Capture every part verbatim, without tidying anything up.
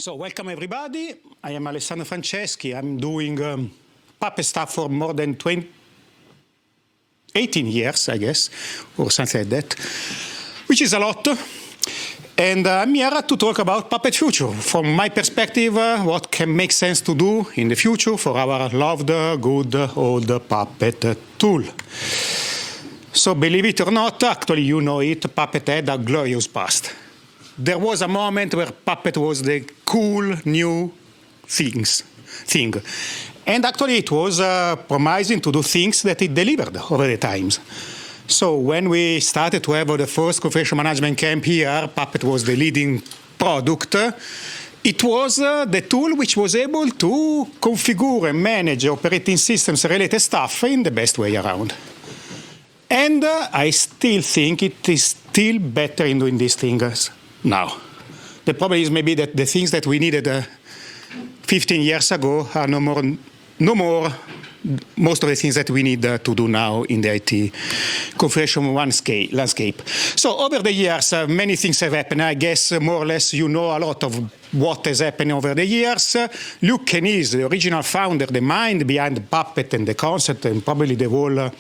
So welcome everybody. I am Alessandro Franceschi. I'm doing um, Puppet stuff for more than twenty, eighteen years, I guess, or something like that, which is a lot. And uh, I'm here to talk about Puppet future. From my perspective, uh, what can make sense to do in the future for our loved, good, old Puppet tool. So believe it or not, actually you know it, Puppet had a glorious past. There was a moment where Puppet was the cool new things, thing. And actually it was uh, promising to do things that it delivered over the times. So when we started to have the first configuration management camp here, Puppet was the leading product. It was uh, the tool which was able to configure and manage operating systems related stuff in the best way around. And uh, I still think it is still better in doing these things now. The problem is maybe that the things that we needed uh, fifteen years ago are no more, no more most of the things that we need uh, to do now in the I T configuration landscape. So over the years, uh, many things have happened. I guess uh, more or less you know a lot of what has happened over the years. Uh, Luke Kenies, the original founder, the mind behind Puppet and the concept, and probably the whole uh,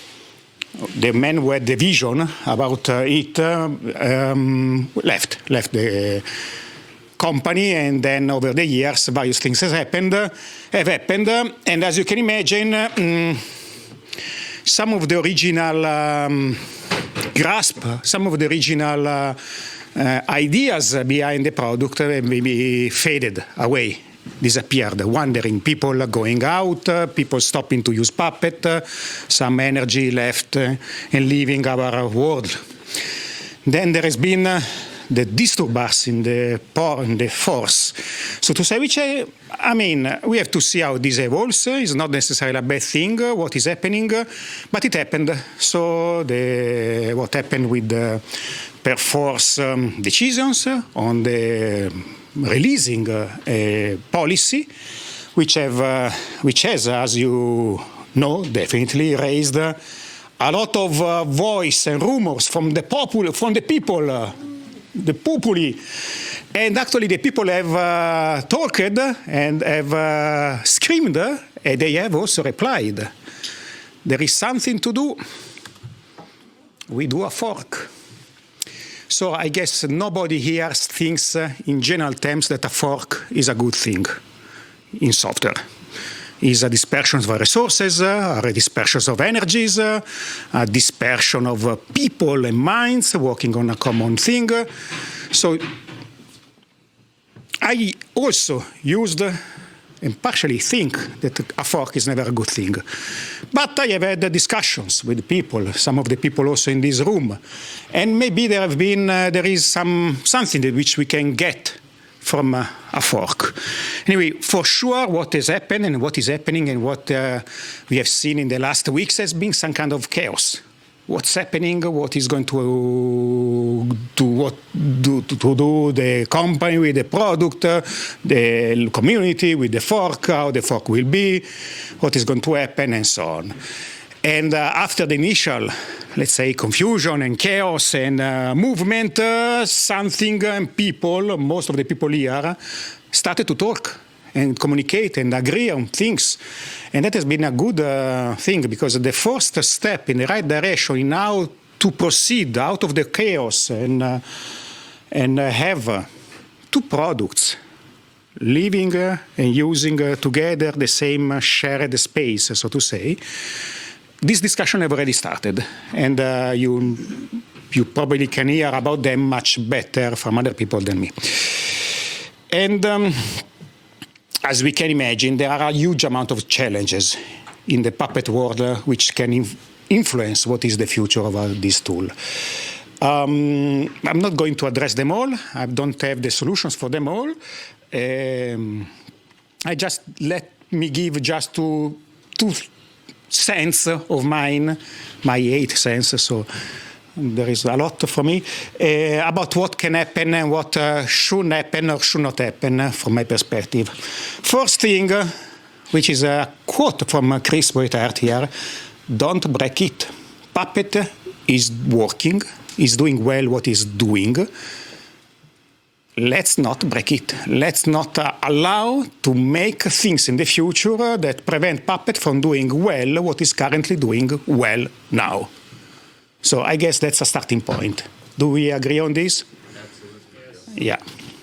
the man who had the vision about uh, it uh, um, left, left the company, and then over the years various things has happened, uh, have happened, uh, and as you can imagine, uh, um, some of the original um, grasp, some of the original uh, uh, ideas behind the product uh, maybe faded away. Disappeared, wandering, people going out, uh, people stopping to use Puppet, uh, some energy left uh, and leaving our world. Then there has been uh, the disturbance in the, in the force, so to say, which I, I mean, we have to see how this evolves. It's not necessarily a bad thing, uh, what is happening, uh, but it happened. So the, what happened with the perforce um, decisions on the releasing uh, a policy, which have, uh, which has, as you know, definitely raised uh, a lot of uh, voice and rumors from the popul, from the people, uh, the populi, and actually the people have uh, talked and have uh, screamed, uh, and they have also replied. There is something to do. We do a fork. So I guess nobody here thinks uh, in general terms that a fork is a good thing in software. It's a dispersion of resources, uh, a dispersion of energies, uh, a dispersion of uh, people and minds working on a common thing. So I also used uh, and partially think that a fork is never a good thing. But I have had discussions with people, some of the people also in this room, and maybe there have been, uh, there is some something that which we can get from uh, a fork. Anyway, for sure what has happened and what is happening and what uh, we have seen in the last weeks has been some kind of chaos. What's happening, what is going to do, what do, to, to do the company with the product, uh, the community with the fork, how the fork will be, what is going to happen, and so on. And uh, after the initial, let's say, confusion and chaos and uh, movement, uh, something and people, most of the people here, started to talk and communicate and agree on things. And that has been a good uh, thing, because the first step in the right direction in how to proceed out of the chaos and, uh, and uh, have uh, two products living uh, and using uh, together the same uh, shared space, so to say, this discussion have already started. And uh, you, you probably can hear about them much better from other people than me. And um, as we can imagine, there are a huge amount of challenges in the Puppet world uh, which can inf influence what is the future of uh, this tool. Um, I'm not going to address them all. I don't have the solutions for them all. Um, I just let me give just two, two cents of mine, my eight cents. So there is a lot for me uh, about what can happen and what uh, should happen or should not happen uh, from my perspective. First thing, uh, which is a quote from uh, Chris Boitert here, don't break it. Puppet is working, is doing well what it's doing. let's not break it. Let's not uh, allow to make things in the future that prevent Puppet from doing well what is currently doing well now. So I guess that's a starting point. Do we agree on this? Absolutely. Yeah.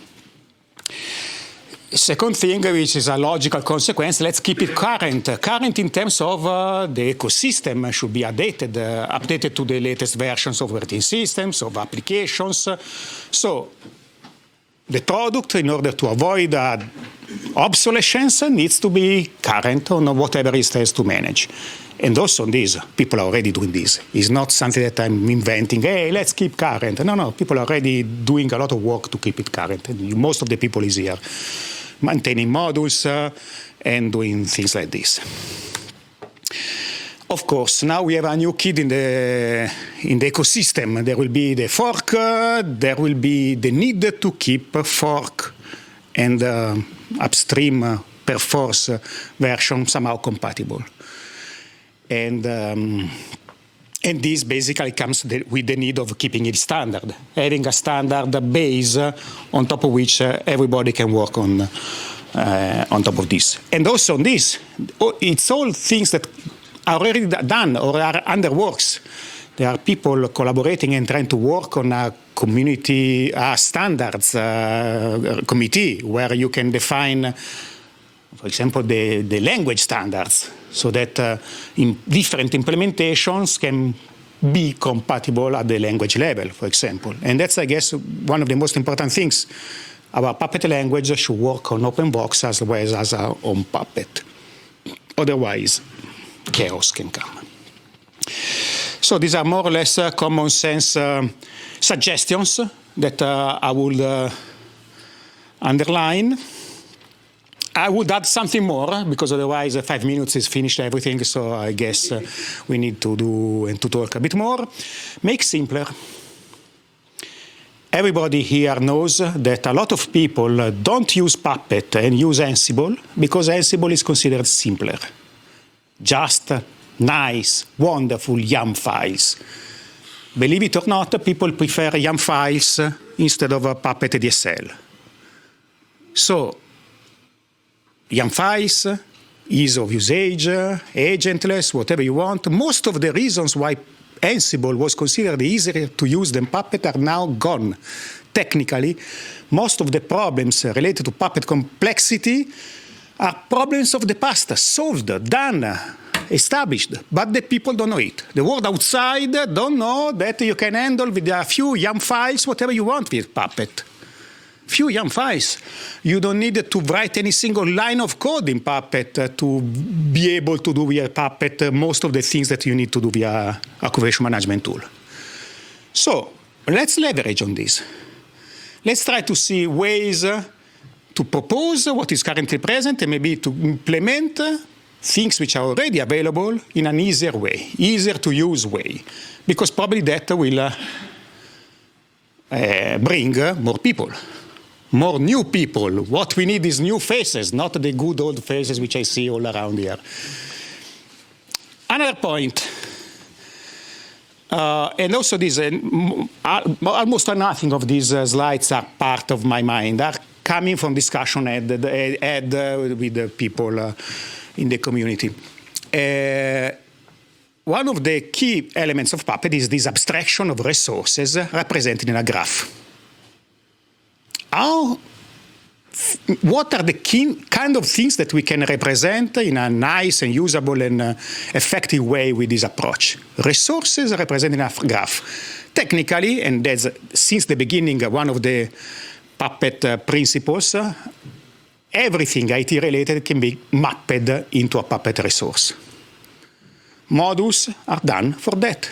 Second thing, which is a logical consequence, let's keep it current. Current in terms of uh, the ecosystem should be updated, uh, updated to the latest versions of operating systems, of applications. So the product, in order to avoid uh, obsolescence, needs to be current on whatever it has to manage. And also on this, people are already doing this. It's not something that I'm inventing, hey, let's keep current. No, no, people are already doing a lot of work to keep it current. And most of the people is here, maintaining modules uh, and doing things like this. Of course, now we have a new kid in the, in the ecosystem. There will be the fork, uh, there will be the need to keep fork and uh, upstream uh, per force uh, version somehow compatible. And, um, and this basically comes with the need of keeping it standard, having a standard base uh, on top of which uh, everybody can work on, uh, on top of this. And also on this, it's all things that are already done or are under works. There are people collaborating and trying to work on a community uh, standards uh, committee where you can define, for example, the, the language standards, so that uh, in different implementations can be compatible at the language level, for example. And that's, I guess, one of the most important things. Our Puppet language should work on OpenVox as well as our own Puppet. Otherwise, chaos can come. So these are more or less uh, common sense uh, suggestions that uh, I would uh, underline. I would add something more, because otherwise uh, five minutes is finished everything, so I guess uh, we need to do and to talk a bit more. Make simpler. Everybody here knows that a lot of people don't use Puppet and use Ansible because Ansible is considered simpler. Just nice, wonderful YAML files. Believe it or not, people prefer YAML files instead of a Puppet D S L. So, YAML files, ease of usage, agentless, whatever you want. Most of the reasons why Ansible was considered easier to use than Puppet are now gone. Technically, most of the problems related to Puppet complexity are problems of the past, solved, done, established, but the people don't know it. The world outside don't know that you can handle with a few YAML files whatever you want with Puppet. Few YAML files. You don't need to write any single line of code in Puppet uh, to be able to do via Puppet uh, most of the things that you need to do via a configuration management tool. So let's leverage on this. Let's try to see ways uh, to propose what is currently present and maybe to implement uh, things which are already available in an easier way, easier to use way, because probably that will uh, uh, bring uh, more people. More new people. What we need is new faces, not the good old faces which I see all around here. Another point, uh, and also this, uh, almost nothing of these uh, slides are part of my mind, are coming from discussion had, had uh, with the people uh, in the community. Uh, one of the key elements of Puppet is this abstraction of resources represented in a graph. How, what are the key, kind of things that we can represent in a nice and usable and uh, effective way with this approach? Resources represented in a graph. Technically, and that's since the beginning one of the Puppet uh, principles, uh, everything I T related can be mapped into a Puppet resource. Modules are done for that.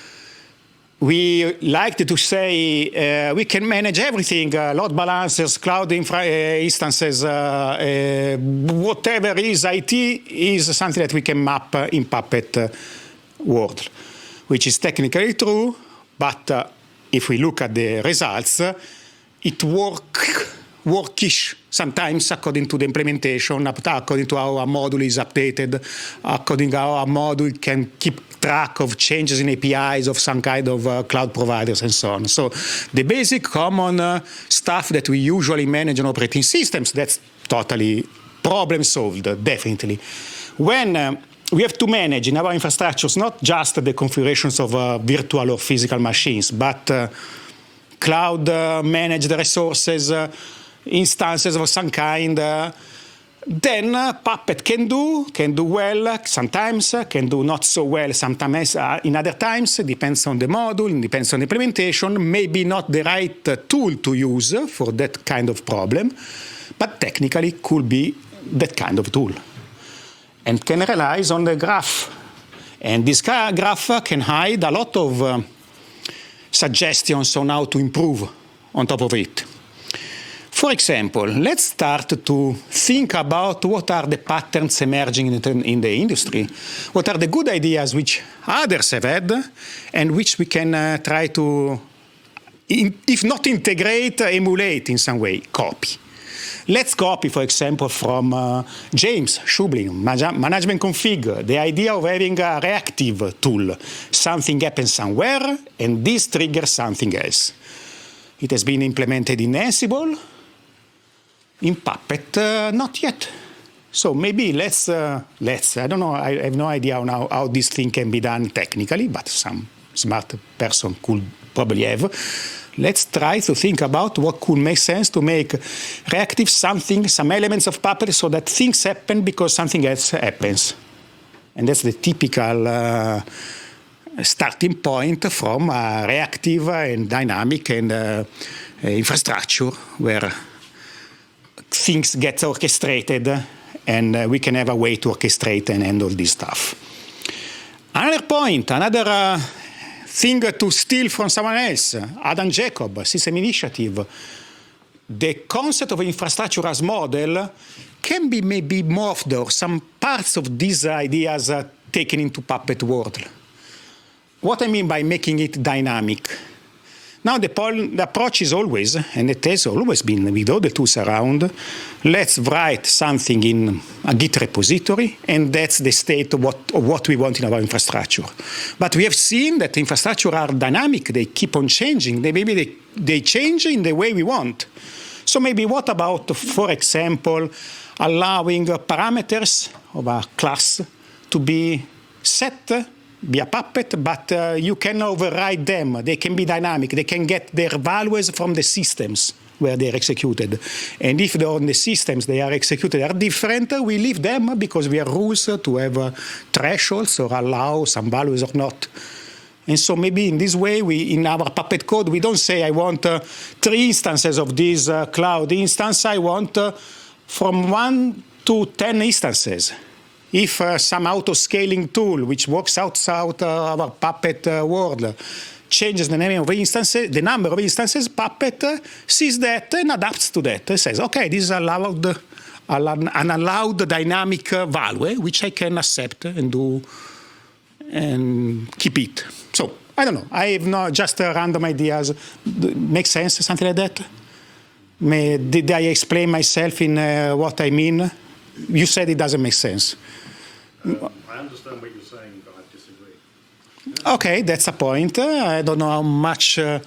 We like to say uh, we can manage everything, uh, load balancers, cloud infra uh, instances, uh, uh, whatever is I T is something that we can map uh, in Puppet uh, world, which is technically true, but uh, if we look at the results, uh, it work, workish sometimes according to the implementation, according to how a module is updated, according to how a module can keep track of changes in A P Is of some kind of uh, cloud providers and so on. So the basic common uh, stuff that we usually manage on operating systems, that's totally problem solved, definitely. When uh, we have to manage in our infrastructures not just the configurations of uh, virtual or physical machines, but uh, cloud uh, managed resources, uh, instances of some kind, uh, then uh, Puppet can do, can do well sometimes, uh, can do not so well sometimes uh, in other times, depends on the module, depends on the implementation, maybe not the right uh, tool to use for that kind of problem, but technically could be that kind of tool. And can rely on the graph. And this graph can hide a lot of uh, suggestions on how to improve on top of it. For example, let's start to think about what are the patterns emerging in the, in the industry. What are the good ideas which others have had and which we can uh, try to, in, if not integrate, emulate in some way, copy. Let's copy, for example, from uh, James Shublin, Management Config, the idea of having a reactive tool. Something happens somewhere, and this triggers something else. It has been implemented in Ansible. In Puppet, uh, not yet. So maybe let's, uh, let's, I don't know, I have no idea how, how this thing can be done technically, but some smart person could probably have. Let's try to think about what could make sense to make reactive something, some elements of Puppet so that things happen because something else happens. And that's the typical uh, starting point from a reactive and dynamic and uh, infrastructure where things get orchestrated and uh, we can have a way to orchestrate and handle this stuff. Another point, another uh, thing to steal from someone else, Adam Jacob, System Initiative. The concept of infrastructure as model can be maybe morphed or some parts of these ideas are taken into Puppet world. What I mean by making it dynamic. Now the, the approach is always, and it has always been with all the tools around, let's write something in a Git repository, and that's the state of what, of what we want in our infrastructure. But we have seen that infrastructure are dynamic, they keep on changing, they, maybe they, they change in the way we want. So maybe what about, for example, allowing parameters of a class to be set be a Puppet, but uh, you can override them. They can be dynamic. They can get their values from the systems where they're executed. And if on the systems they are executed are different, we leave them because we have rules to have uh, thresholds or allow some values or not. And so maybe in this way, we, in our Puppet code, we don't say I want uh, three instances of this uh, cloud instance. I want uh, from one to ten instances. If uh, some auto-scaling tool, which works outside uh, our Puppet uh, world, changes the name of instances, the number of instances, Puppet uh, sees that and adapts to that. It says, okay, this is allowed, uh, an allowed dynamic uh, value, which I can accept and do and keep it. So, I don't know. I have not just uh, random ideas. Makes sense, something like that? May, did I explain myself in uh, what I mean? You said it doesn't make sense. Uh, I understand what you're saying, but I disagree. Okay, that's a point. Uh, I don't know how much uh,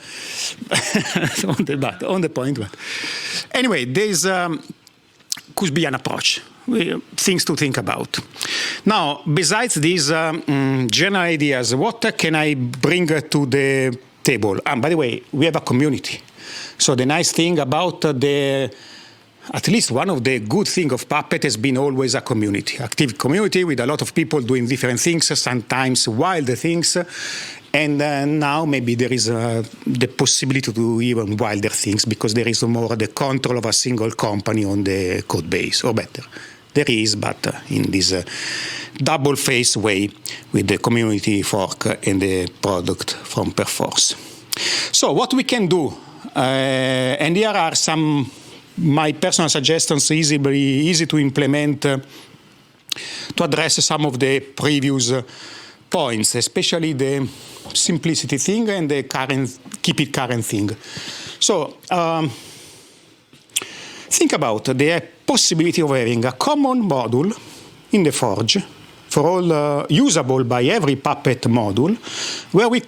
on, the, but on the point. But anyway, there's um, could be an approach, things to think about. Now, besides these um, general ideas, what can I bring to the table? And by the way, we have a community. So the nice thing about the At least one of the good things of Puppet has been always a community, active community with a lot of people doing different things, sometimes wild things, and uh, now maybe there is uh, the possibility to do even wilder things because there is more the control of a single company on the code base, or better. There is, but uh, in this uh, double-faced way with the community fork and the product from Perforce. So what we can do, uh, and here are some my personal suggestions, easily easy to implement uh, to address some of the previous uh, points, especially the simplicity thing and the current, keep it current thing. So, um, think about the possibility of having a common module in the Forge for all uh, usable by every Puppet module, where we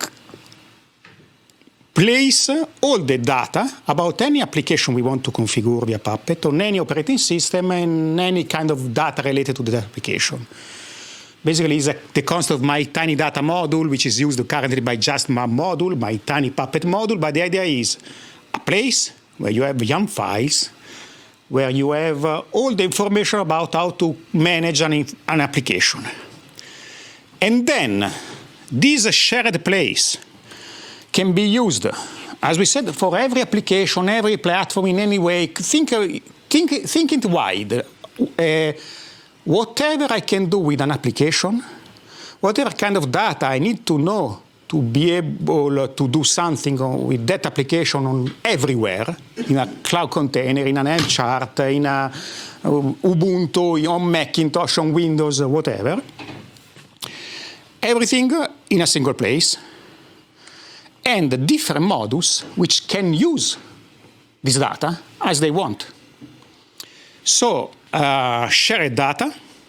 place all the data about any application we want to configure via Puppet on any operating system and any kind of data related to the application. Basically, it's a, the concept of my tiny data module, which is used currently by just my module, my tiny Puppet module. But the idea is a place where you have YAML files, where you have uh, all the information about how to manage an, an application. And then this shared place can be used, as we said, for every application, every platform in any way. Think, think, think it wide. Uh, whatever I can do with an application, whatever kind of data I need to know to be able to do something with that application on everywhere, in a cloud container, in an Helm chart, in a Ubuntu, on Macintosh, on Windows, whatever. Everything in a single place, and different modules which can use this data as they want. So, uh, shared data,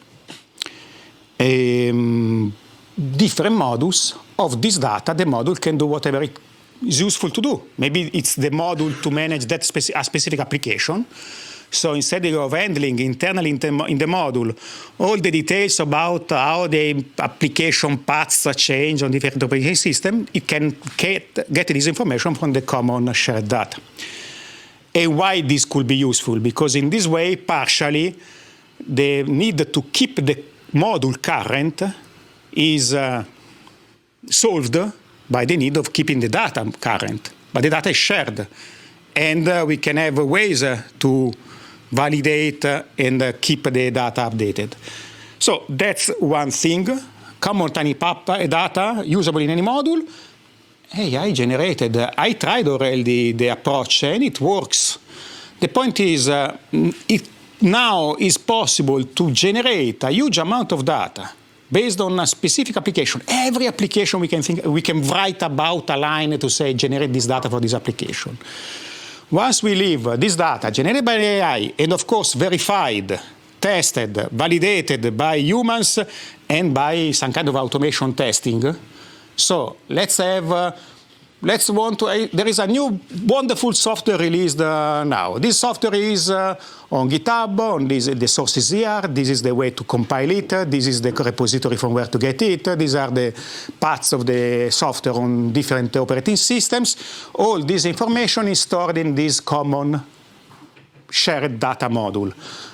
um, different modules of this data. The module can do whatever it is useful to do. Maybe it's the module to manage that speci a specific application. So instead of handling internally in the, in the module all the details about how the application paths change on different operating systems, it can get, get this information from the common shared data. And why this could be useful? Because in this way, partially, the need to keep the module current is uh, solved by the need of keeping the data current. But the data is shared. And uh, we can have ways uh, to validate uh, and uh, keep the data updated. So that's one thing. Common tiny Puppet data usable in any module. Hey, I generated, uh, I tried already the approach and it works. The point is, uh, it now is possible to generate a huge amount of data based on a specific application. Every application we can think, we can write about a line to say generate this data for this application. Once we leave this data generated by A I, and of course verified, tested, validated by humans and by some kind of automation testing. So let's have, uh, let's want to, uh, there is a new wonderful software released uh, now. This software is uh, on GitHub, on this, the source is here, this is the way to compile it, this is the repository from where to get it, these are the paths of the software on different operating systems. All this information is stored in this common shared data module.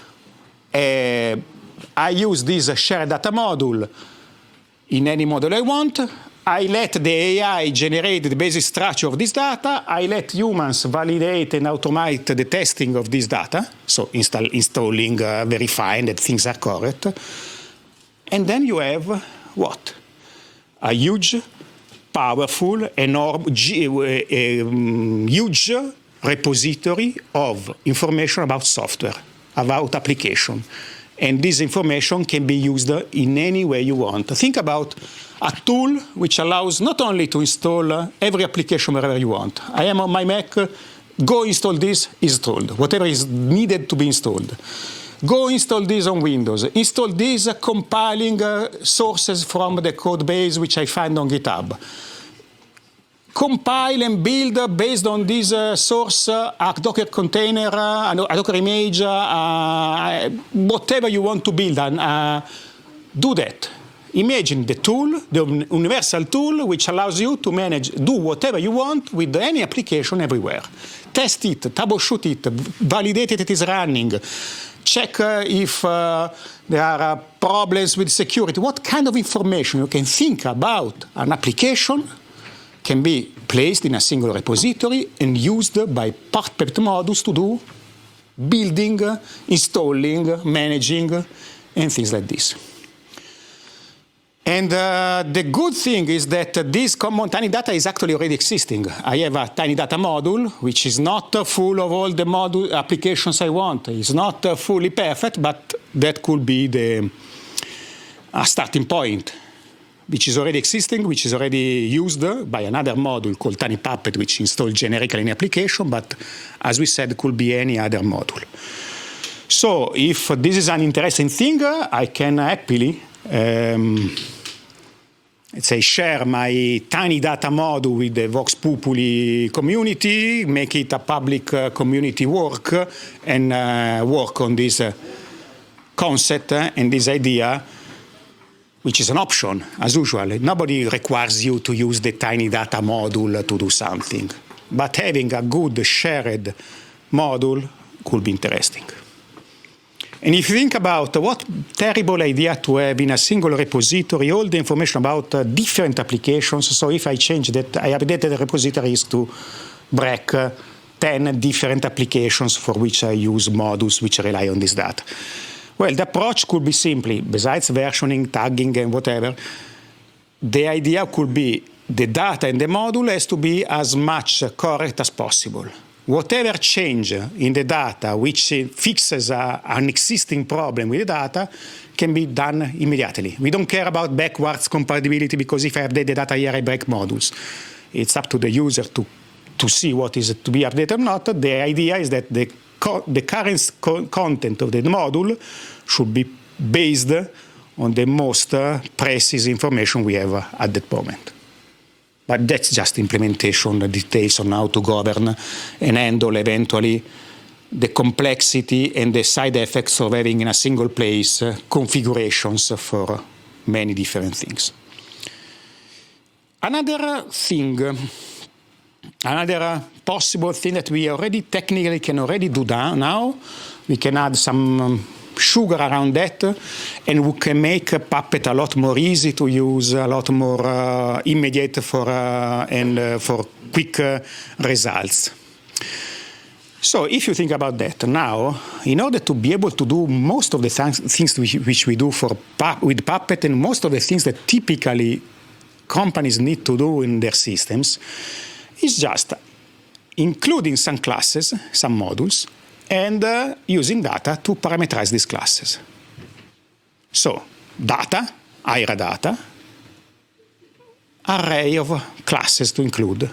Uh, I use this shared data module in any model I want. I let the A I generate the basic structure of this data. I let humans validate and automate the testing of this data, so install, installing, uh, verifying that things are correct. And then you have what? A huge, powerful, enormous, um, huge repository of information about software, about application. And this information can be used in any way you want. Think about a tool which allows not only to install every application wherever you want. I am on my Mac, go install this, installed. Whatever is needed to be installed. Go install this on Windows. Install this uh, compiling uh, sources from the code base which I find on GitHub. Compile and build based on this uh, source uh, a Docker container, uh, a Docker image, uh, whatever you want to build, and uh, do that. Imagine the tool, the universal tool, which allows you to manage, do whatever you want with any application everywhere. Test it, troubleshoot it, validate it, it is running. Check uh, if uh, there are uh, problems with security. What kind of information you can think about an application can be placed in a single repository and used by Puppet modules to do building, uh, installing, managing, uh, and things like this. And uh, the good thing is that uh, this common tiny data is actually already existing. I have a tiny data module, which is not uh, full of all the module applications I want. It's not uh, fully perfect, but that could be the uh, starting point, which is already existing, which is already used by another module called Tiny Puppet, which installed generically in the application, but as we said, could be any other module. So if this is an interesting thing, I can happily um, let's say, share my tiny data module with the Vox Populi community, make it a public uh, community work, and uh, work on this uh, concept uh, and this idea, which is an option, as usual. Nobody requires you to use the tiny data module to do something. But having a good shared module could be interesting. And if you think about what terrible idea to have in a single repository all the information about uh, different applications. So if I change that, I updated the repositories to break uh, ten different applications for which I use modules which rely on this data. Well, the approach could be simply, besides versioning, tagging, and whatever, the idea could be the data in the module has to be as much correct as possible. Whatever change in the data which fixes a, an existing problem with the data can be done immediately. We don't care about backwards compatibility because if I update the data here, I break modules. It's up to the user to, to see what is to be updated or not. The idea is that the, co the current co content of the module should be based on the most uh, precise information we have at that moment. But that's just implementation details on how to govern and handle eventually the complexity and the side effects of having in a single place uh, configurations for many different things. Another thing, another possible thing that we already technically can already do now, we can add some um, sugar around that, and we can make Puppet a lot more easy to use, a lot more uh, immediate for uh, and uh, for quick uh, results. So if you think about that now, in order to be able to do most of the th things which, which we do for with Puppet and most of the things that typically companies need to do in their systems, is just including some classes, some modules, and uh, using data to parameterize these classes. So, data, I R A data, array of classes to include.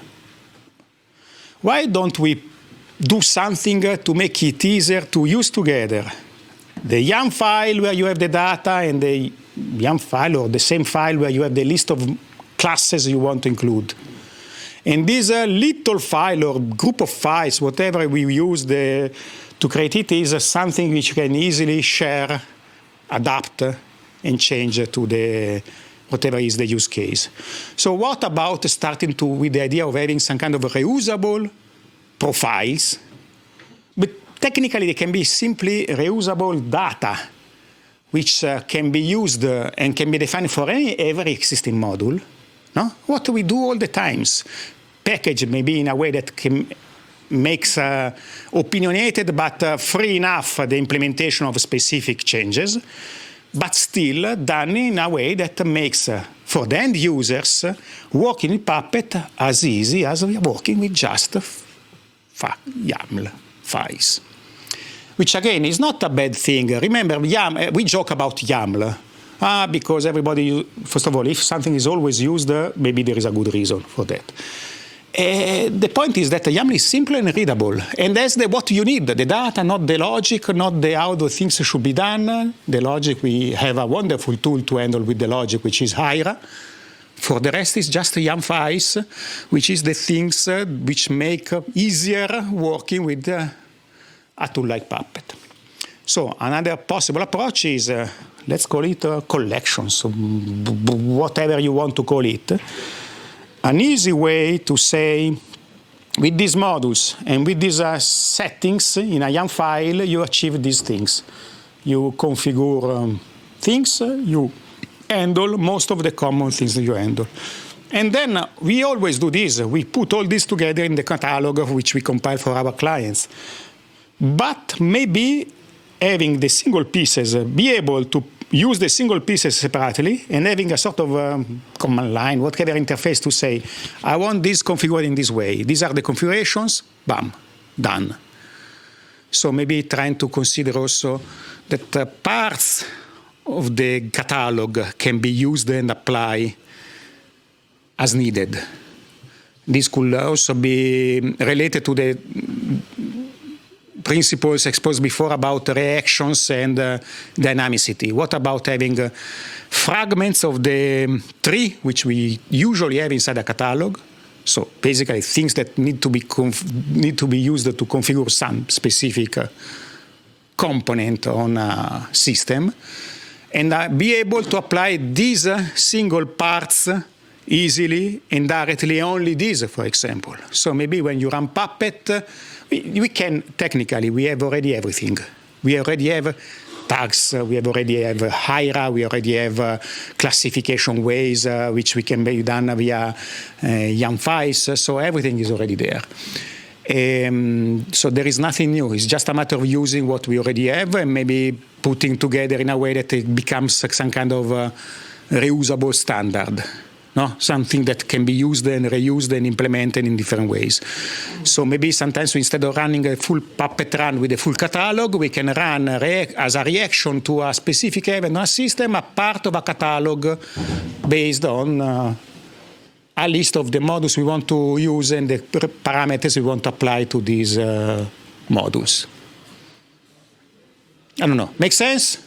Why don't we do something to make it easier to use together? The YAM file where you have the data and the YAM file, or the same file where you have the list of classes you want to include. And this uh, little file or group of files, whatever we use the, to create it, is uh, something which you can easily share, adapt, and change to the whatever is the use case. So what about starting to with the idea of having some kind of reusable profiles? But technically, they can be simply reusable data, which uh, can be used uh, and can be defined for any every existing module. No? What do we do all the times? Package maybe in a way that can makes uh, opinionated but uh, free enough the implementation of specific changes, but still done in a way that makes uh, for the end users uh, working with Puppet as easy as we are working with just YAML files. Which again is not a bad thing. Remember, YAML, we joke about YAML. Ah, because everybody, first of all, if something is always used, uh, maybe there is a good reason for that. Uh, the point is that YAML is simple and readable, and that's the, what you need, the data, not the logic, not the how the things should be done. The logic, we have a wonderful tool to handle with the logic, which is Hira. For the rest, it's just YAM files, which is the things uh, which make uh, easier working with uh, a tool like Puppet. So another possible approach is, uh, let's call it uh, collections, whatever you want to call it. An easy way to say, with these modules and with these uh, settings in a YAM file, you achieve these things. You configure um, things, uh, you handle most of the common things that you handle. And then uh, we always do this. We put all this together in the catalog of which we compile for our clients. But maybe having the single pieces, uh, be able to use the single pieces separately and having a sort of um, command line, whatever interface to say, I want this configured in this way. These are the configurations, bam, done. So maybe trying to consider also that uh, parts of the catalog can be used and apply as needed. This could also be related to the principles exposed before about reactions and uh, dynamicity? What about having uh, fragments of the tree, which we usually have inside a catalog? So basically things that need to be, conf need to be used to configure some specific uh, component on a system, and uh, be able to apply these uh, single parts easily and directly, only these, for example. So maybe when you run Puppet, uh, we, we can, technically, we have already everything. We already have tags, uh, we have already have uh, Hira, we already have uh, classification ways, uh, which we can be done via uh, YAM files, so everything is already there. Um, so there is nothing new. It's just a matter of using what we already have and maybe putting together in a way that it becomes some kind of uh, reusable standard. No? Something that can be used and reused and implemented in different ways. So maybe sometimes instead of running a full Puppet run with a full catalog, we can run a as a reaction to a specific event or a system, a part of a catalog based on uh, a list of the modules we want to use and the parameters we want to apply to these uh, modules. I don't know. Make sense?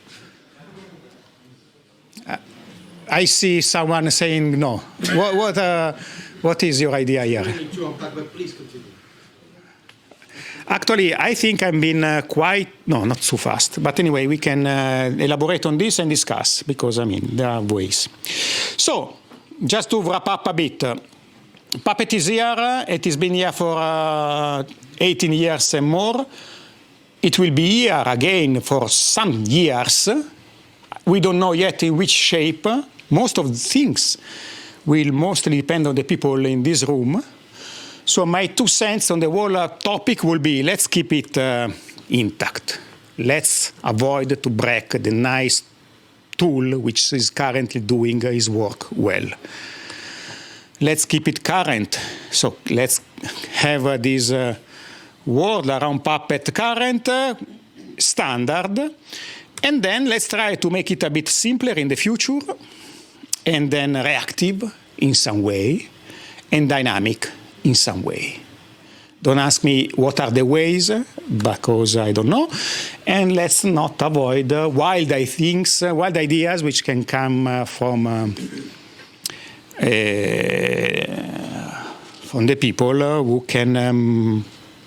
I see someone saying no. What, what, uh, what is your idea here? Please continue. Actually, I think I've been uh, quite, no, not so fast. But anyway, we can uh, elaborate on this and discuss, because, I mean, there are ways. So, just to wrap up a bit, uh, Puppet is here. It has been here for uh, eighteen years and more. It will be here again for some years. We don't know yet in which shape. Most of the things will mostly depend on the people in this room. So my two cents on the whole uh, topic will be, let's keep it uh, intact. Let's avoid to break the nice tool which is currently doing his work well. Let's keep it current. So let's have uh, this uh, word around Puppet current, uh, standard, and then let's try to make it a bit simpler in the future, and then reactive in some way, and dynamic in some way. Don't ask me what are the ways, because I don't know. And let's not avoid uh, wild things, uh, wild ideas which can come uh, from, uh, uh, from the people uh, who can um,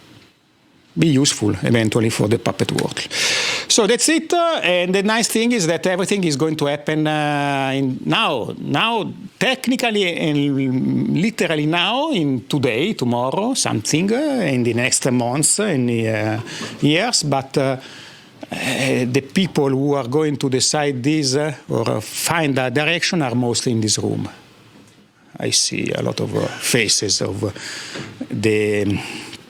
be useful eventually for the Puppet world. So that's it, uh, and the nice thing is that everything is going to happen uh, in now, now, technically and literally now, in today, tomorrow, something, uh, in the next months, in the uh, years, but uh, uh, the people who are going to decide this uh, or find a direction are mostly in this room. I see a lot of uh, faces of uh, the,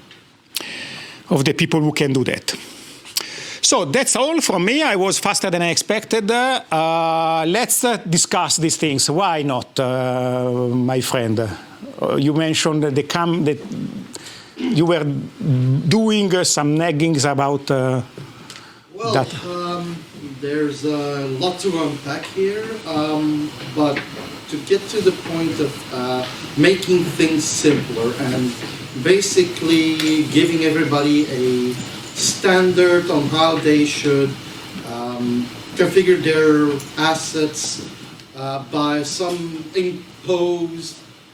of the people who can do that. So that's all from me. I was faster than I expected. Uh, let's uh, discuss these things. Why not, uh, my friend? Uh, you mentioned the cam that you were doing uh, some naggings about uh, well, that. Um, there's a lot to unpack here, um, but to get to the point of uh, making things simpler and basically giving everybody a standard on how they should um, configure their assets uh, by some imposed.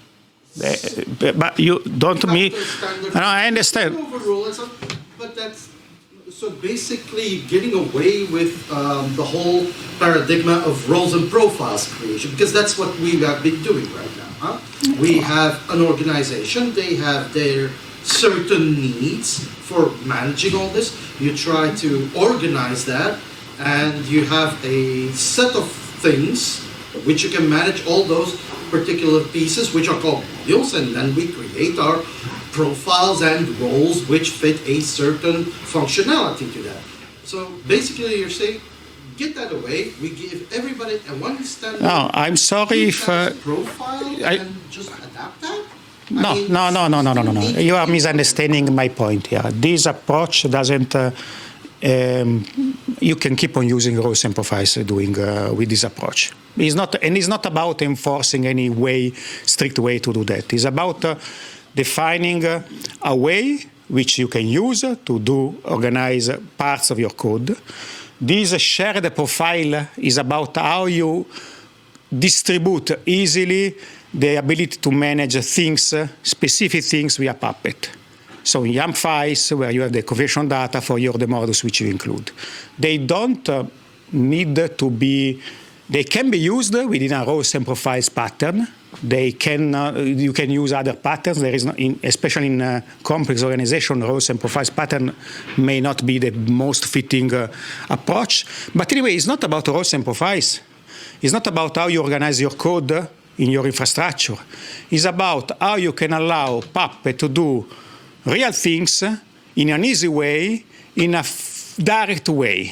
Uh, but you don't me. No, I understand. Overrule, it's a, but that's so basically getting away with um, the whole paradigm of roles and profiles creation, because that's what we have been doing right now. Huh? We have an organization; they have their certain needs for managing all this. You try to organize that, and you have a set of things which you can manage all those particular pieces, which are called modules, and then we create our profiles and roles which fit a certain functionality to that. So basically you're saying, get that away, we give everybody a one standard No, I'm sorry if uh, profile I, and just adapt that? No, I mean, no, no, no, no, no, no, no. You are misunderstanding my point here. This approach doesn't. Uh, um, you can keep on using roles and profiles doing uh, with this approach. It's not, and it's not about enforcing any way, strict way to do that. It's about uh, defining uh, a way which you can use to do organize parts of your code. This shared profile is about how you distribute easily the ability to manage things, specific things via Puppet. So in YAML files, where you have the configuration data for your the models which you include. They don't uh, need to be, they can be used within a roles and profiles pattern. They can, uh, you can use other patterns. There is, no, in, especially in uh, complex organization, roles and profiles pattern may not be the most fitting uh, approach. But anyway, it's not about roles and profiles. It's not about how you organize your code in your infrastructure. It's about how you can allow Puppet to do real things in an easy way, in a f direct way.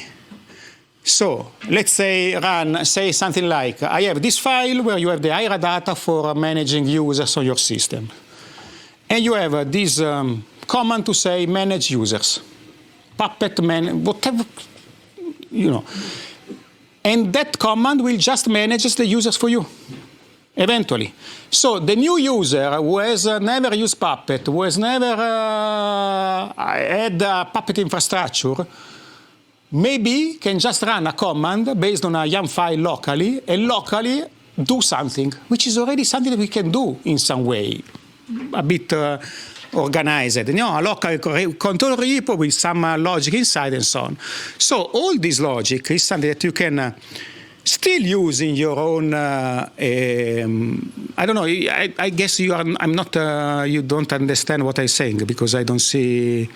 So let's say run, say something like, I have this file where you have the I R A data for managing users on your system. And you have uh, this um, command to say manage users. Puppet man, whatever, you know. And that command will just manage the users for you, eventually. So the new user who has uh, never used Puppet, who has never uh, had a Puppet infrastructure, maybe can just run a command based on a YAML file locally, and locally do something, which is already something that we can do in some way, a bit uh, organized. You know, a local control repo with some uh, logic inside and so on. So all this logic is something that you can uh, still use in your own, uh, um, I don't know, I, I guess you are, I'm not, uh, you don't understand what I'm saying because I don't see,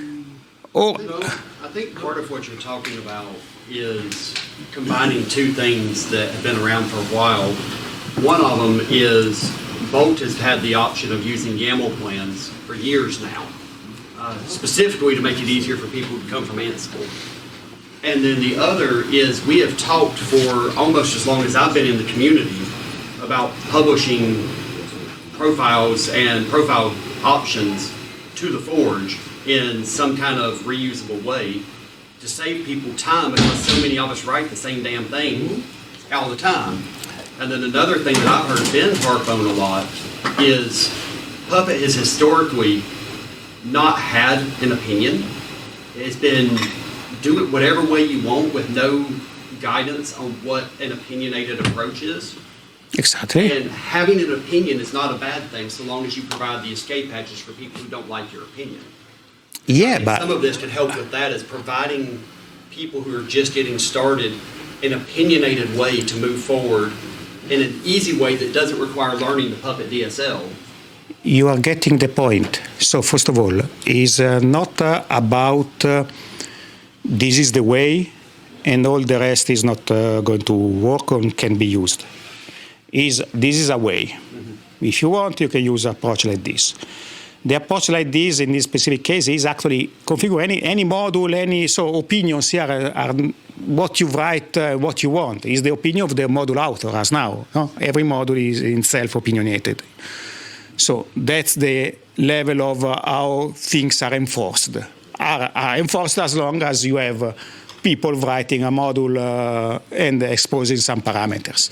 or, You know, I think part of what you're talking about is combining two things that have been around for a while. One of them is Bolt has had the option of using YAML plans for years now, uh, specifically to make it easier for people who come from Ansible. And then the other is we have talked for almost as long as I've been in the community about publishing profiles and profile options to the Forge in some kind of reusable way to save people time because so many of us write the same damn thing all the time. And then another thing that I've heard Ben harp on a lot is Puppet has historically not had an opinion. It's been do it whatever way you want with no guidance on what an opinionated approach is. exactly. And having an opinion is not a bad thing so long as you provide the escape hatches for people who don't like your opinion. Yeah, And but some of this could help with that, is providing people who are just getting started an opinionated way to move forward in an easy way that doesn't require learning the Puppet D S L. you are getting the point. So first of all, is uh, not uh, about uh, this is the way and all the rest is not uh, going to work or can be used. Is this is a way. Mm-hmm. If you want, you can use an approach like this. The approach like this in this specific case is actually configure any any module, any so opinions here are, are what you write, uh, what you want. Is the opinion of the module author as now. No? Every module is in self opinionated. So that's the level of uh, how things are enforced. Are, are enforced as long as you have uh, people writing a module uh, and exposing some parameters.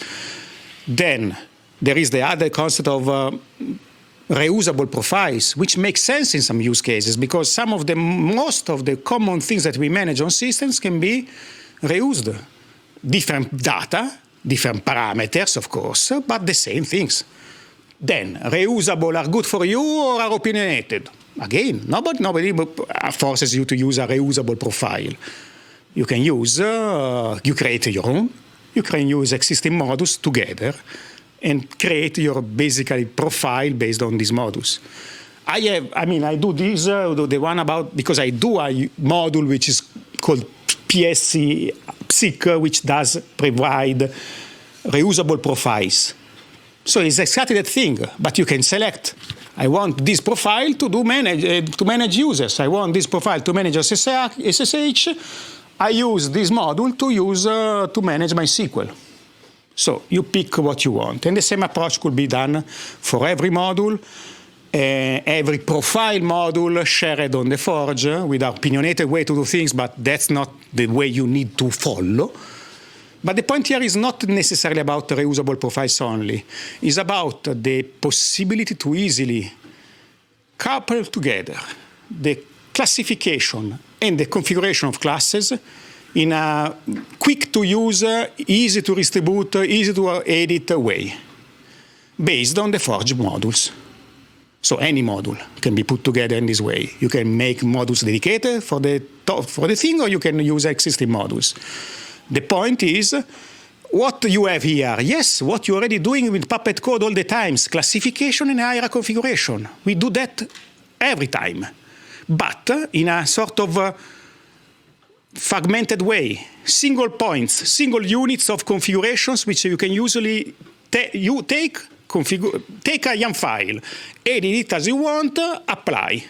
Then there is the other concept of uh, reusable profiles, which makes sense in some use cases because some of the most of the common things that we manage on systems can be reused. Different data, different parameters, of course, but the same things. Then, reusable are good for you or are opinionated? Again, nobody, nobody forces you to use a reusable profile. You can use, uh, you create your own, you can use existing modules together and create your basically profile based on these modules. I have, I mean, I do this, uh, the one about, because I do a module which is called P S C, P S I C, which does provide reusable profiles. So it's exactly that thing, but you can select, I want this profile to do manage, uh, to manage users. I want this profile to manage S S H. I use this module to use uh, to manage my S Q L. So you pick what you want. And the same approach could be done for every module, uh, every profile module shared on the Forge with an opinionated way to do things, but that's not the way you need to follow. But the point here is not necessarily about reusable profiles only. It's about the possibility to easily couple together the classification and the configuration of classes in a quick-to-use, easy-to-distribute, easy-to-edit way, based on the Forge modules. So any module can be put together in this way. You can make modules dedicated for the, for the thing, or you can use existing modules. The point is, what you have here, yes, what you're already doing with Puppet code all the times, classification and I R A configuration. We do that every time, but in a sort of uh, fragmented way, single points, single units of configurations, which you can usually ta you take, configure, take a YAM file, edit it as you want, uh, apply.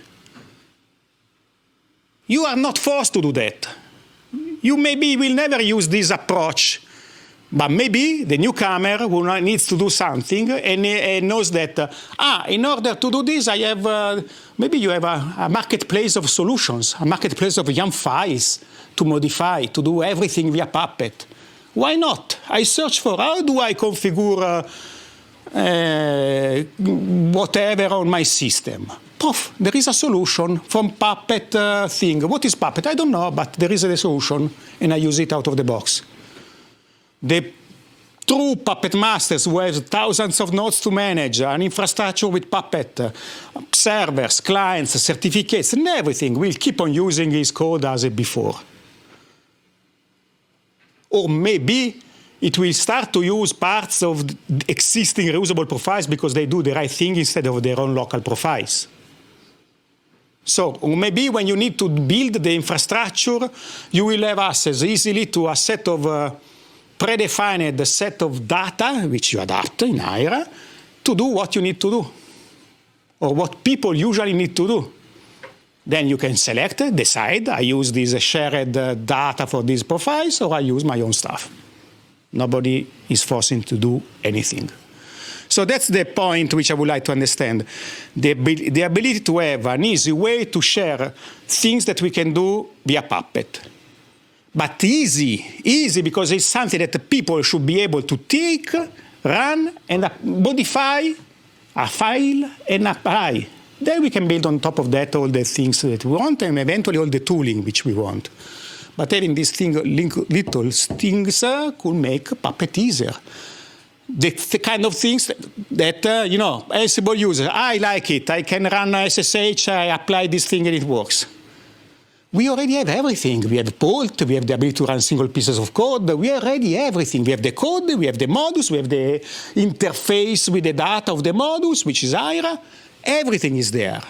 You are not forced to do that. You maybe will never use this approach, but maybe the newcomer who needs to do something and, and knows that, uh, ah, in order to do this, I have, uh, maybe you have a, a marketplace of solutions, a marketplace of YAM files to modify, to do everything via Puppet. Why not? I search for how do I configure uh, uh, whatever on my system. Poof, there is a solution from Puppet uh, thing. What is Puppet? I don't know, but there is a solution, and I use it out of the box. The true Puppet masters who have thousands of nodes to manage, an infrastructure with Puppet, uh, servers, clients, certificates, and everything will keep on using his code as before. Or maybe it will start to use parts of the existing reusable profiles because they do the right thing instead of their own local profiles. So maybe when you need to build the infrastructure, you will have access easily to a set of uh, predefined set of data, which you adapt in I R A, to do what you need to do, or what people usually need to do. Then you can select, decide, I use this shared uh, data for these profiles, or I use my own stuff. Nobody is forcing to do anything. So that's the point which I would like to understand. The, the ability to have an easy way to share things that we can do via Puppet. But easy, easy because it's something that people should be able to take, run, and modify a file and apply. Then we can build on top of that all the things that we want and eventually all the tooling which we want. But having these thing, little things uh, could make Puppet easier. The, the kind of things that, that uh, you know, Ansible user, I like it, I can run S S H, I apply this thing and it works. We already have everything. We have Bolt, we have the ability to run single pieces of code, we already have everything. We have the code, we have the modules, we have the interface with the data of the modules, which is I R A. Everything is there.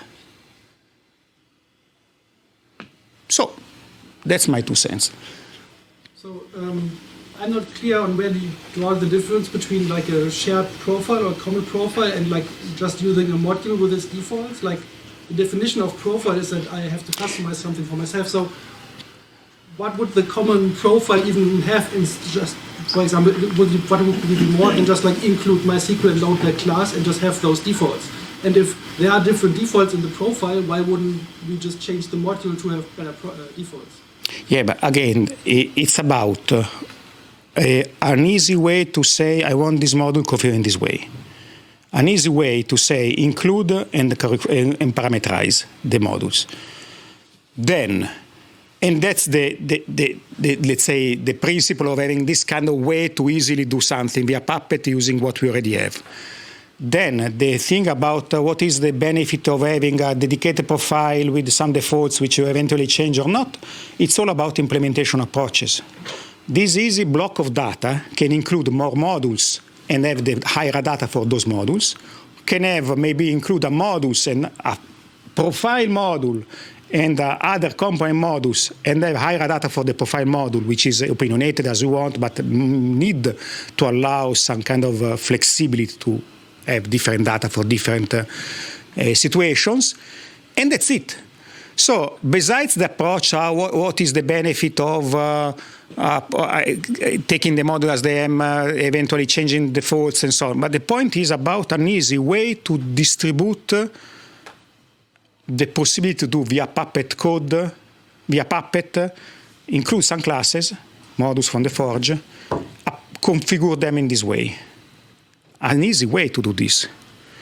So, that's my two cents. So, um, I'm not clear on where you draw the difference between like a shared profile or common profile and like just using a module with its defaults. Like the definition of profile is that I have to customize something for myself. So what would the common profile even have in just, for example, would it, what would it be more than just like include MySQL and load that class and just have those defaults? And if there are different defaults in the profile, why wouldn't we just change the module to have better pro uh, defaults? Yeah, but again, it's about uh, a, an easy way to say, I want this module configured in this way. An easy way to say, include and, and, and parameterize the modules. Then, and that's the, the, the, the, let's say, the principle of having this kind of way to easily do something via Puppet using what we already have. Then the thing about uh, what is the benefit of having a dedicated profile with some defaults which you eventually change or not, it's all about implementation approaches. This easy block of data can include more modules and have the higher data for those modules, can have maybe include a modules and a profile module and uh, other component modules and have higher data for the profile module, which is opinionated as you want, but need to allow some kind of uh, flexibility to have different data for different uh, uh, situations, and that's it. So besides the approach, uh, what, what is the benefit of uh, uh, uh, taking the module as they am, uh, eventually changing defaults and so on. But the point is about an easy way to distribute uh, the possibility to do via Puppet code, via Puppet, uh, include some classes, modules from the Forge, uh, configure them in this way. An easy way to do this.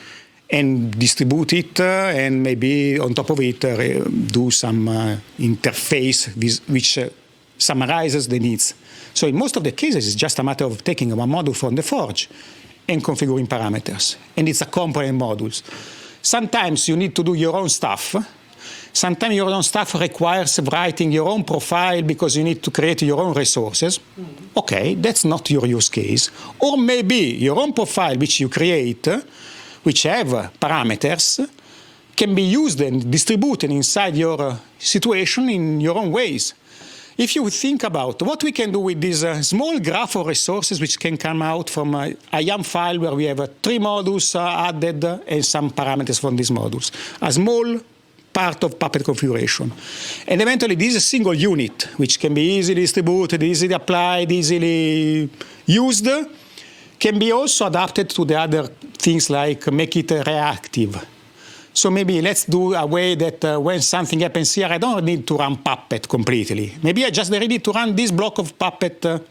and distribute it, uh, and maybe on top of it uh, do some uh, interface with, which uh, summarizes the needs. So in most of the cases, it's just a matter of taking one module from the Forge and configuring parameters. And it's a component modules. Sometimes you need to do your own stuff. Sometimes your own stuff requires writing your own profile because you need to create your own resources. Mm-hmm. Okay, that's not your use case. Or maybe your own profile, which you create, which have parameters, can be used and distributed inside your situation in your own ways. If you think about what we can do with this uh, small graph of resources which can come out from a, a YAM file where we have uh, three modules uh, added uh, and some parameters from these modules, a small part of Puppet configuration. And eventually this is a single unit which can be easily distributed, easily applied, easily used, can be also adapted to the other things like make it uh, reactive. So maybe let's do a way that uh, when something happens here, I don't need to run Puppet completely. Maybe I just need to run this block of Puppet uh,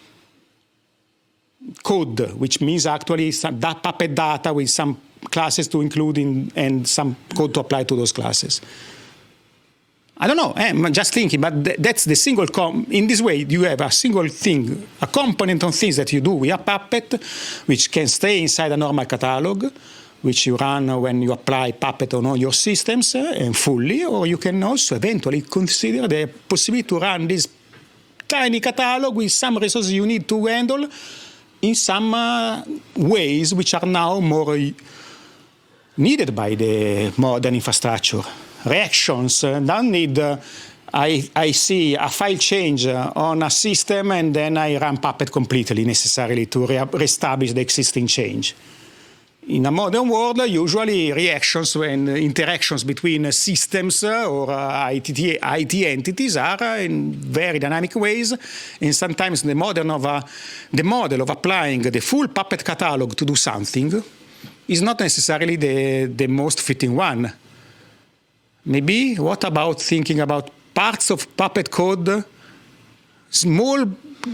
code, which means actually some that Puppet data with some classes to include in, and some code to apply to those classes. I don't know, I'm just thinking, but th that's the single, com in this way you have a single thing, a component of things that you do with a Puppet, which can stay inside a normal catalog, which you run when you apply Puppet on all your systems uh, and fully, or you can also eventually consider the possibility to run this tiny catalog with some resources you need to handle in some uh, ways which are now more uh, needed by the modern infrastructure. Reactions uh, don't need, uh, I, I see a file change uh, on a system and then I run Puppet completely necessarily to re reestablish the existing change. In a modern world, usually reactions and interactions between systems or I T, I T entities are in very dynamic ways, and sometimes the model of, a, the model of applying the full Puppet catalog to do something is not necessarily the, the most fitting one. Maybe what about thinking about parts of Puppet code, small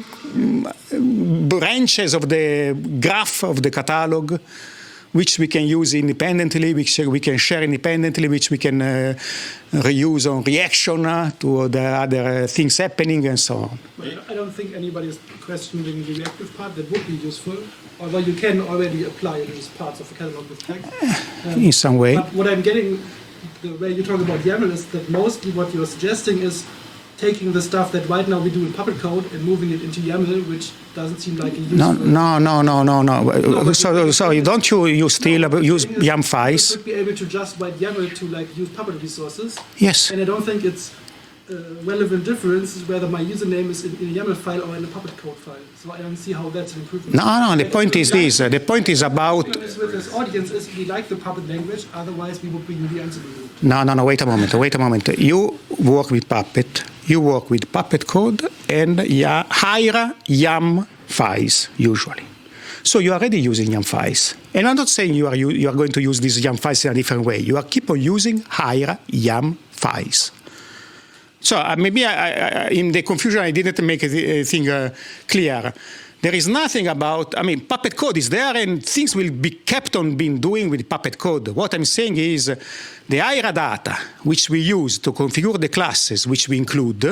branches of the graph of the catalog, which we can use independently, which we can share independently, which we can uh, reuse on reaction uh, to the other uh, things happening and so on. Well, I don't think anybody is questioning the reactive part. That would be useful, although you can already apply it as parts of the catalog with text. Um, in some way. But what I'm getting, the way you talk about YAML is that mostly what you're suggesting is taking the stuff that right now we do in Puppet code and moving it into YAML, which doesn't seem like a useful... No, no, no, no, no, no. no so, so don't you, you still no, use YAM files? You should be able to just write YAML to like use Puppet resources. Yes. And I don't think it's uh, relevant difference is whether my username is in, in a YAML file or in a Puppet code file. So I don't see how that's an improvement. No, no, the point is this. The point is about... With this audience is we like the Puppet language, otherwise we would be in the Ansible group. No, no, no, wait a moment, wait a moment. You work with Puppet, you work with Puppet code and yeah, hire YAM files, usually. So you are already using YAM files. And I'm not saying you are, you are going to use these YAM files in a different way. You are keep on using hire YAM files. So uh, maybe I, I, in the confusion I didn't make a thing uh, clear. There is nothing about, I mean, Puppet code is there and things will be kept on being doing with Puppet code. What I'm saying is uh, the I R A data, which we use to configure the classes, which we include,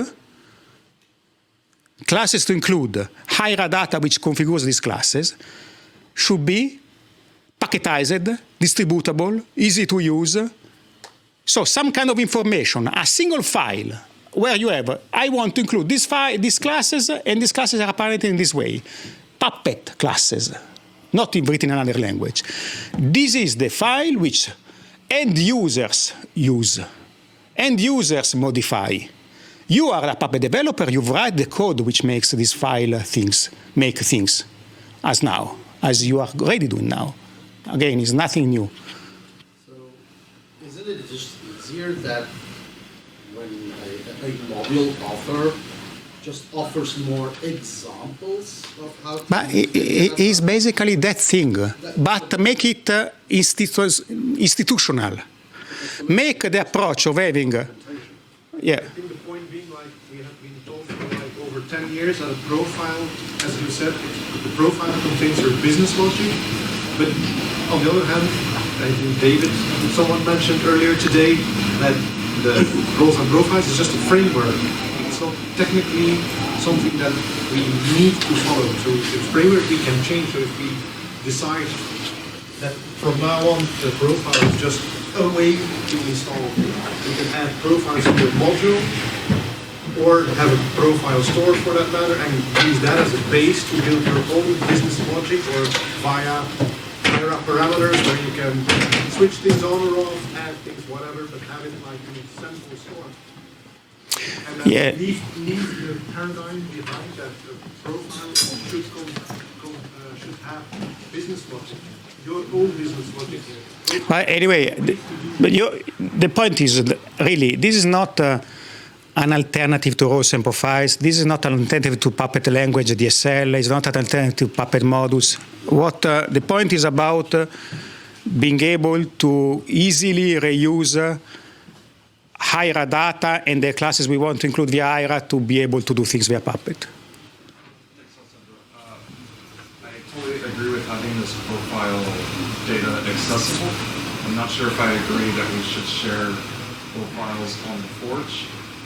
classes to include I R A data which configures these classes, should be packetized, distributable, easy to use. So some kind of information, a single file, where you have, I want to include this file, these classes, and these classes are apparent in this way. Puppet classes, not written in another language. This is the file which end users use, end users modify. You are a Puppet developer, you write the code which makes this file things, make things, as now, as you are already doing now. Again, it's nothing new. So, isn't it just easier that when a, a module author just offers more examples of how to... But it, it is basically that thing, but make it uh, institu institutional. Make the approach of having... Uh, yeah. I think the point being, like, we have been told for like over ten years that a profile, as you said, the profile contains your business logic, but on the other hand, I think David, someone mentioned earlier today that the roles and profiles is just a framework. It's not technically something that we need to follow. So the framework we can change. So if we decide that from now on the profile is just a way to install, we can add profiles to a module or have a profile store for that matter and use that as a base to build your own business logic or via higher up parameters where you can switch things on or off, add things, whatever, but have it like in a central store. And then Yeah. leave, leave the paradigm behind that the profile should, come, come, uh, should have business logic, your own business logic here. But anyway, the, but you, the point is really, this is not uh, an alternative to roles and profiles. This is not an alternative to Puppet language, D S L. It's not an alternative to Puppet modules. What uh, the point is about uh, being able to easily reuse uh, H I R A data and the classes we want to include via H I R A to be able to do things via Puppet. I totally agree with having this profile data accessible. I'm not sure if I agree that we should share profiles on the Forge.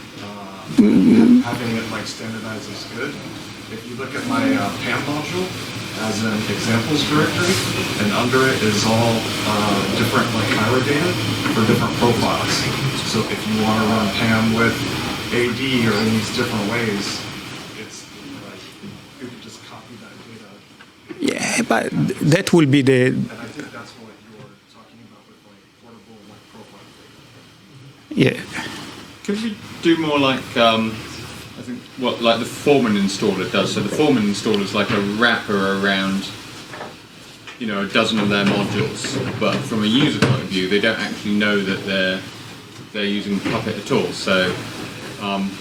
Uh, having it like standardized is good. If you look at my uh, P A M module as an examples directory, and under it is all uh, different like H I R A data for different profiles. So if you want to run P A M with A D or in these different ways, it's like you can just copy that data. Yeah, but that will be the. And I think that's what you're talking about with like portable like profile data. Yeah. Could we do more like, um, I think, what like the Foreman installer does? So the Foreman installer is like a wrapper around, you know, a dozen of their modules. But from a user point of view, they don't actually know that they're they're using Puppet at all. So um,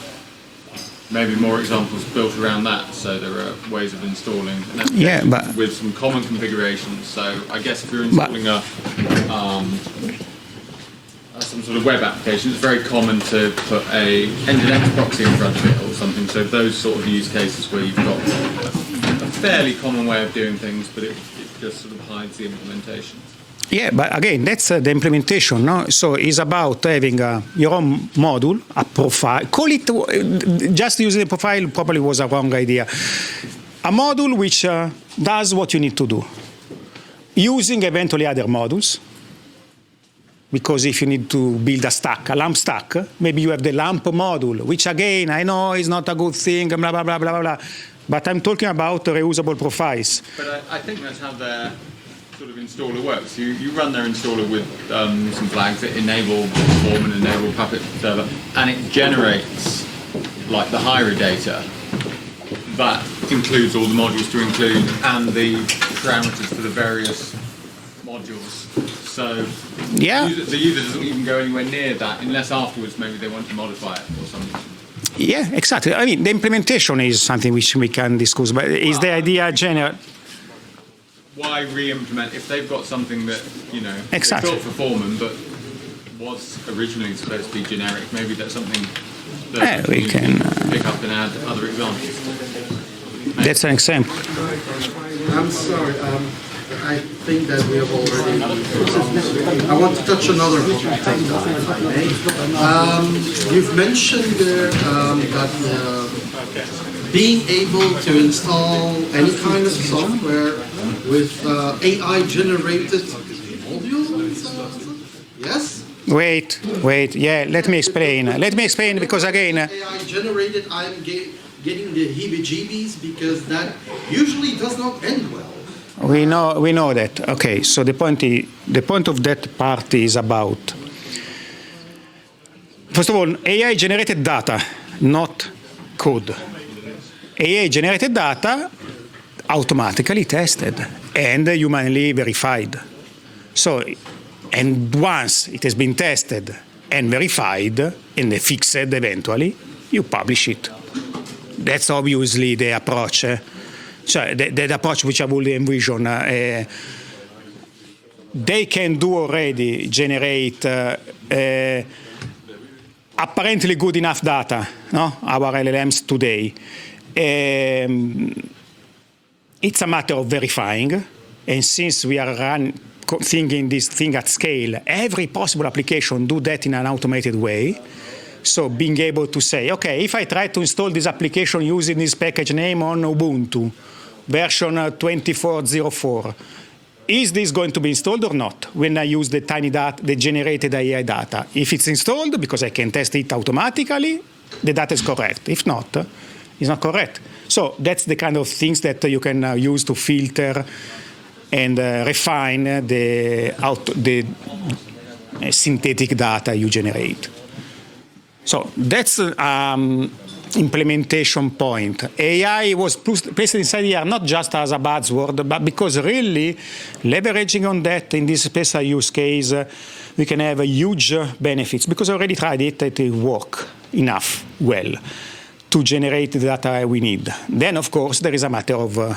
maybe more examples built around that. So there are ways of installing. And that's Yeah, but- with some common configurations. So I guess if you're installing a um, some sort of web application, it's very common to put a Nginx proxy in front of it or something. So those sort of use cases where you've got a, a fairly common way of doing things, but it, it just sort of hides the implementation. Yeah, but again, that's uh, the implementation, no? So it's about having uh, your own module, a profile. Call it, uh, just using the profile probably was a wrong idea. A module which uh, does what you need to do, using eventually other modules. Because if you need to build a stack, a LAMP stack, maybe you have the LAMP module, which again, I know is not a good thing, blah, blah, blah, blah, blah. But I'm talking about reusable profiles. But I, I think that's how their sort of installer works. You, you run their installer with um, some flags that enable Form and enable Puppet server, and it generates like the H I R A data. That includes all the modules to include and the parameters for the various modules. So Yeah. the, user, the user doesn't even go anywhere near that unless afterwards maybe they want to modify it or something. Yeah, exactly. I mean, the implementation is something which we can discuss, but is the idea general? Why re-implement if they've got something that, you know, Exactly. they built for Foreman but was originally supposed to be generic? Maybe that's something that Yeah, we you can, uh, pick up and add other examples. That's an example. I'm sorry, um, I think that we have already, I want to touch another thing, if I may. Um, you've mentioned there um, that uh, being able to install any kind of software with uh, A I-generated modules, yes? Wait, wait, yeah, let me explain. Let me explain because again, uh, A I-generated, I'm ge- getting the heebie-jeebies because that usually does not end well. we know we know that. Okay, so the point is, the point of that part is about, first of all, A I generated data, not code. A I generated data automatically tested and humanly verified. So, and once it has been tested and verified and fixed eventually, you publish it. That's obviously the approach. Eh? So the, the approach which I would envision. Uh, they can do already generate uh, uh, apparently good enough data, no? Our L L Ms today. Um, it's a matter of verifying, and since we are run, co- thinking this thing at scale, every possible application do that in an automated way. So being able to say, okay, if I try to install this application using this package name on Ubuntu, version uh, twenty-four oh four, is this going to be installed or not when I use the tiny data, the generated A I data? If it's installed, because I can test it automatically, the data is correct. If not, uh, it's not correct. So that's the kind of things that uh, you can uh, use to filter and uh, refine uh, the, auto, the uh, synthetic data you generate. So that's um, implementation point. A I was placed inside here not just as a buzzword, but because really leveraging on that in this special use case, uh, we can have a huge benefits because I already tried it, it work enough well to generate the data we need. Then, of course, there is a matter of uh,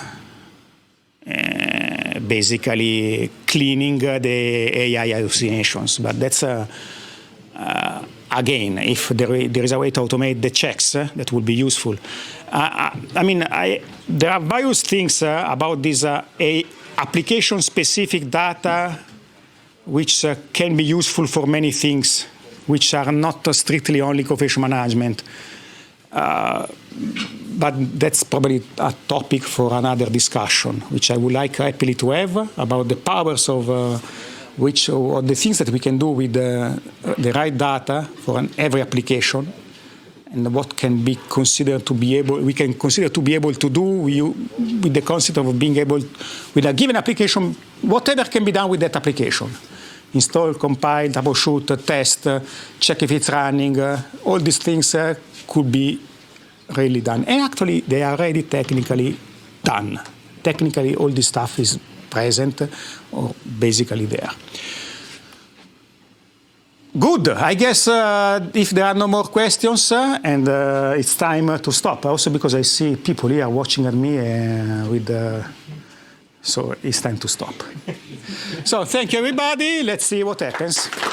uh, basically cleaning uh, the A I hallucinations, but that's uh, uh, again, if there, there is a way to automate the checks, uh, that would be useful. Uh, I mean, I, there are various things uh, about this uh, a application-specific data which uh, can be useful for many things, which are not uh, strictly only configuration management. Uh, but that's probably a topic for another discussion, which I would like happily to have about the powers of uh, which or the things that we can do with the, the right data for an, every application, and what can be considered to be able we can consider to be able to do with, with the concept of being able with a given application, whatever can be done with that application. Install, compile, troubleshoot, test, uh, check if it's running. Uh, all these things uh, could be really done, and actually they are already technically done. Technically, all this stuff is present or basically there. Good. I guess uh, if there are no more questions, uh, and uh, it's time uh, to stop. Also because I see people here watching at me uh, with. Uh, so it's time to stop. So thank you, everybody. Let's see what happens.